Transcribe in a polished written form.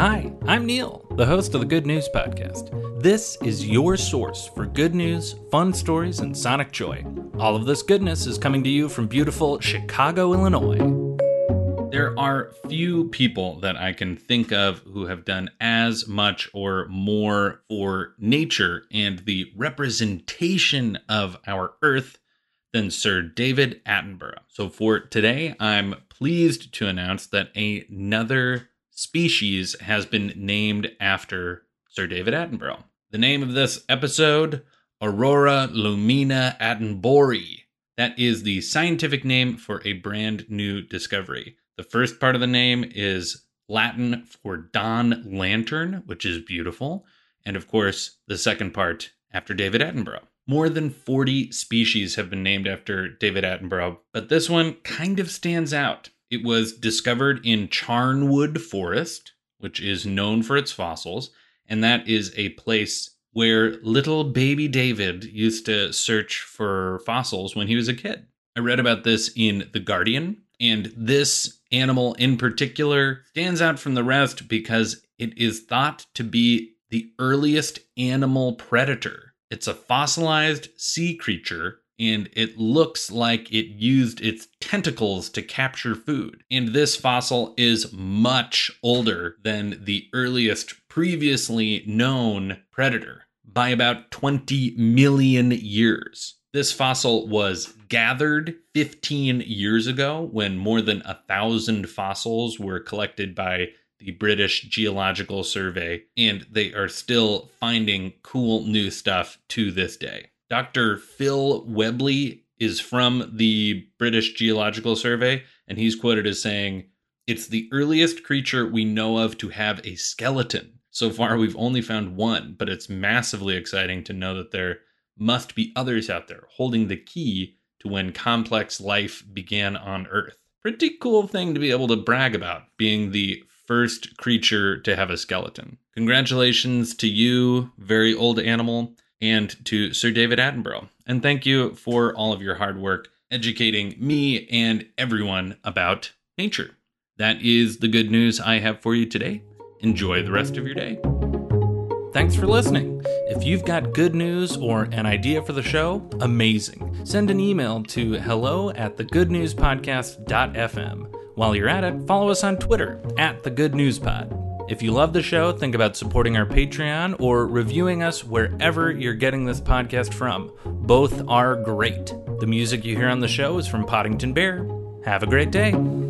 Hi, I'm Neil, the host of the Good News Podcast. This is your source for good news, fun stories, and sonic joy. All of this goodness is coming to you from beautiful Chicago, Illinois. There are few people that I can think of who have done as much or more for nature and the representation of our Earth than Sir David Attenborough. So for today, I'm pleased to announce that another species has been named after Sir David Attenborough. The name of this episode, Aurora lumina attenboroughi. That is the scientific name for a brand new discovery. The first part of the name is Latin for dawn lantern, which is beautiful. And of course, the second part after David Attenborough. More than 40 species have been named after David Attenborough, but this one kind of stands out. It was discovered in Charnwood Forest, which is known for its fossils, and that is a place where little baby David used to search for fossils when he was a kid. I read about this in The Guardian, and this animal in particular stands out from the rest because it is thought to be the earliest animal predator. It's a fossilized sea creature, and it looks like it used its tentacles to capture food. And this fossil is much older than the earliest previously known predator by about 20 million years. This fossil was gathered 15 years ago when more than 1,000 fossils were collected by the British Geological Survey, and they are still finding cool new stuff to this day. Dr. Phil Webley is from the British Geological Survey, and he's quoted as saying, "It's the earliest creature we know of to have a skeleton. So far, we've only found one, but it's massively exciting to know that there must be others out there holding the key to when complex life began on Earth." Pretty cool thing to be able to brag about, being the first creature to have a skeleton. Congratulations to you, very old animal, and to Sir David Attenborough. And thank you for all of your hard work educating me and everyone about nature. That is the good news I have for you today. Enjoy the rest of your day. Thanks for listening. If you've got good news or an idea for the show, amazing. Send an email to hello@thegoodnewspodcast.fm. While you're at it, follow us on Twitter @thegoodnewspod. If you love the show, think about supporting our Patreon or reviewing us wherever you're getting this podcast from. Both are great. The music you hear on the show is from Poddington Bear. Have a great day.